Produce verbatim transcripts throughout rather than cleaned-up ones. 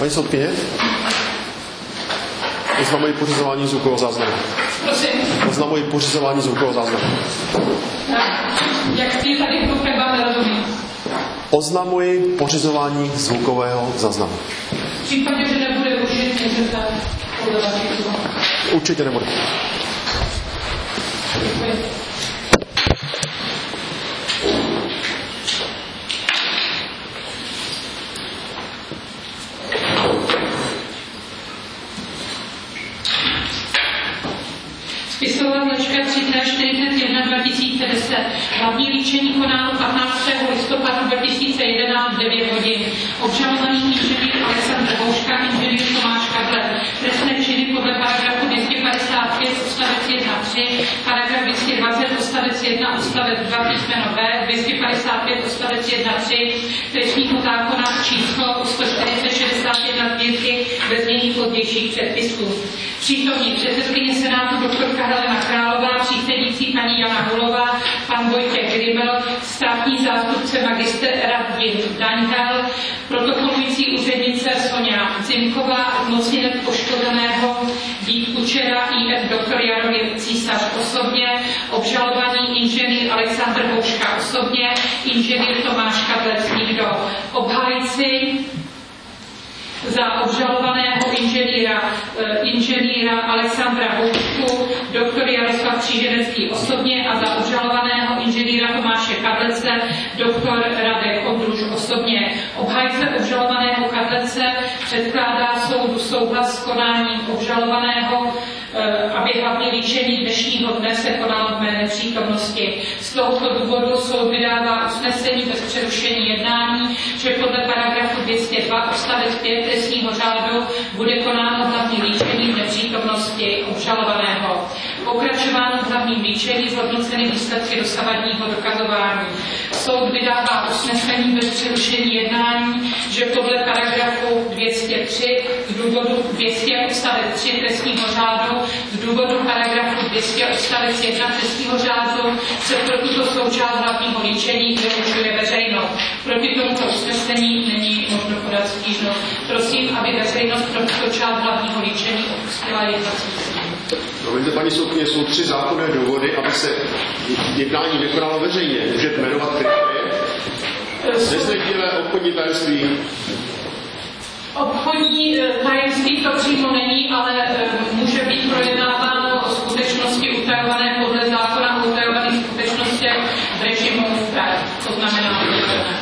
Paní soudkyně? Oznamuji pořizování zvukového záznamu. Prosím. Oznamuji pořizování zvukového záznamu. Jak ty tady kruhem vám nerozumím? Oznamuji pořizování zvukového záznamu. V případě, že nebude užit, můžete podávat. Určitě nebude. Děkuji. Spisová značka tři T čtyřicet jedna dva tisíce deset. Hlavní líčení konáno patnáctého listopadu dva tisíce jedenáct devět hodin. Obžalovaný inženýr Alexandr Houška, inženýr Tomáš Kadler. Trestné činy podle paragrafu dvě stě padesát pět odstavec jedna tři, paragraf dvě stě dvacet odstavec jedna odstavec dva písmeno B, dvě stě padesát pět odstavec jedna tři trestního zákona číslo sto čtyřicet šedesát jedna sbírky ve znění pozdějších předpisů. Přítomní předsedkyně Senátu doktorka Helena Králová, přísedící paní Jana Hulová, pan Vojtěch Grimel, státní zástupce magistr Radim Daňhal, protokolující úřednice Sonia Zimková, zmocněnec poškozeného Vít Kučera, I F doktor Jaromír Císař osobně, obžalovaný inženýr Alexandr Houška osobně, inženýr Tomáš Kadler nikdo. Obhájci za obžalovaného inženýra, inženýra Alexandra Houšku, doktor Jaroslav Kříženecký osobně a za obžalovaného inženýra Tomáše Kadlece, doktor Radek Ondruš osobně. Obhájce obžalovaného Kadlece předkládá soudu souhlas s konáním obžalovaného, aby hlavní líčení dnešního dne se konalo v mé nepřítomnosti. Z tohoto důvodu soud vydává usnesení bez přerušení jednání, že podle paragrafu dvě stě dva odstavec pět trestního řádu bude konáno hlavní líčení v nepřítomnosti obžalovaného. Pokračováno v hlavním líčení zhodnoceny výsledky dosavadního dokazování. Soud vydává usnesení bez přerušení jednání, že podle paragrafu dvě stě tři z důvodu dvě stě odstavec tři trestního řádu, z důvodu paragrafu dvě stě odstavec jedna trestního řádu se pro tuto součást hlavního líčení vylučuje veřejnost. Proti tomuto usnesení není možno podat stížnost. Prosím, aby veřejnost pro tuto část hlavního líčení opustila jednací sál. Promiňte, paní soudkyně, jsou tři zákonné důvody, aby se jednání vykonalo veřejně. Můžete jmenovat kritérie? Nezletilé obchodní tajemství. Obchodní tajemství to přímo není, ale může být projednáváno o skutečnosti utajované podle zákona o utajovaných skutečnostech v režimu F E. To znamená otevřené.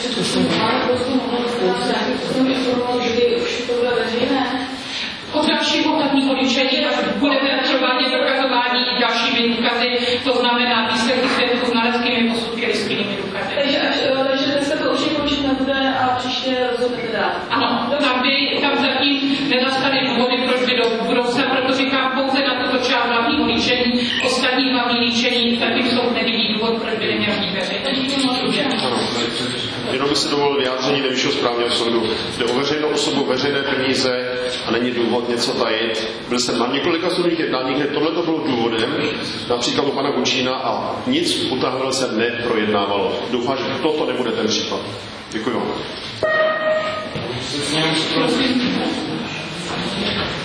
Od dalšího hlavního líčení budeme provádět dokazování i dalšími důkazy, to znamená výsledky svědků znaleckými posudky listinnými důkazy. Takže až takže se to určitě končit nebude a příště rozhodnete dál. Ano, tam, by, tam zatím nenastaly důvody, proč by do budoucna, proto říkám pouze na toto část hlavního líčení, ostatní hlavní líčení, zatím soud nevidí důvod, proč by neměl být veřejný. Ano, jenom by se dovolil vyjádření Nejvyššího správního soudu. Jde o veřejnou osobu, veřejné peníze a není důvod něco tajit. Byl jsem na několika soudních jednáních, kde tohle to bylo důvodem, například u pana Gučína, a nic utahového se neprojednávalo. Doufám, že toto nebude ten případ. Děkuji vám. Prosím.